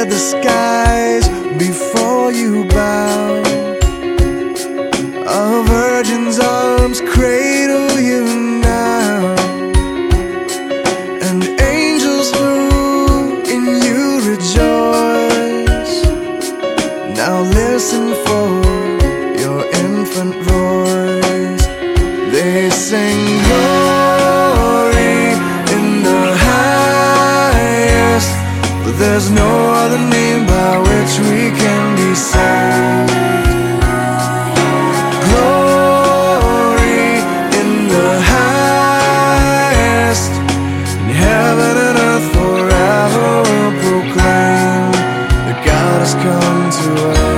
spread the skies before you bow. A virgin's arms cradle you now, and angels who in you rejoice now listen for your infant voice. They sing glory in the highest, but there's no other name by which we can be saved. Glory in the highest, and heaven and earth forever will proclaim that God has come to us.